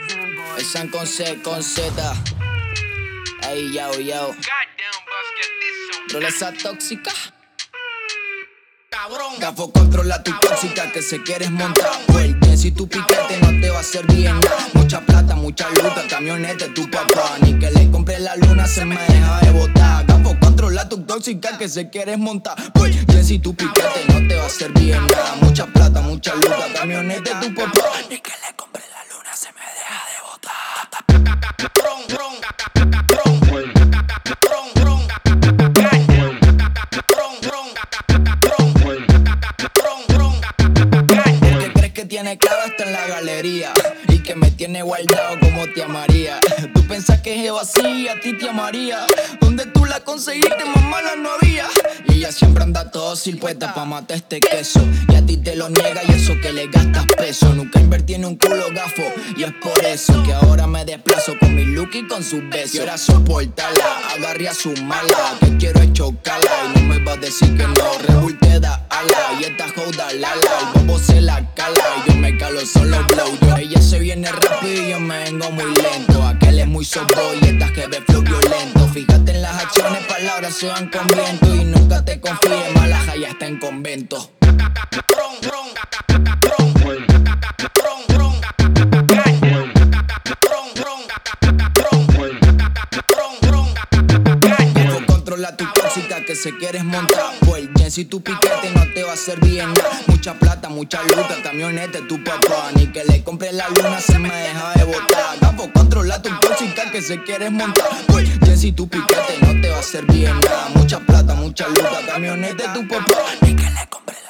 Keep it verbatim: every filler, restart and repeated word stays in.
El San con C, con Z. Ey, yo, yo. Rola esa tóxica. Cabrón. Gafo, controla tu tóxica que se quieres montar. Fuerte, si tu piquete no te va a hacer bien nada. Mucha plata, mucha luca, camioneta de tu papá. Ni que le compre la luna se me deja de botar. Gafo, controla tu tóxica que se quieres montar. Fuerte, si tu piquete no te va a hacer bien nada. Mucha plata, mucha luca, camioneta de tu papá. Ni que le compre la luna se me deja de botar. Tiene clavo hasta en la galería y que me tiene guardado como te amaría. Tú pensás que es así, a ti te amaría. Donde tú la conseguiste, más mala no había. Y ella siempre anda todo silpueta pa' matar este queso. Y a ti te lo niega y eso que le gastas peso. Nunca invertí en un culo gafo y es por eso que ahora me desplazo con mi look y con sus besos. Y ahora soportala, agarré a su mala, que quiero es chocarla y no me va a decir que no. Rebull te da ala y esta joda lala. El bobo se la cala y yo me calo solo blow. Yo, ella se viene rápido y yo me vengo muy lento. Aquel es muy sobo y estas que ve flow violento. Fíjate en las acciones, palabras se van con viento. Y nunca te confíes, Malaja ya está en convento. Controla tu tóxica que se quieres montar. Pues bien, si tu piquete no te va a hacer bien nada. Mucha plata, mucha luca, camioneta de tu papá. Ni que le compre la luna se me deja de botar. Gafo, controla tu tóxica que se quieres montar. Pues bien, si tu piquete no te va a hacer bien nada. Mucha plata, mucha luca, camioneta de tu papá. Ni que le compre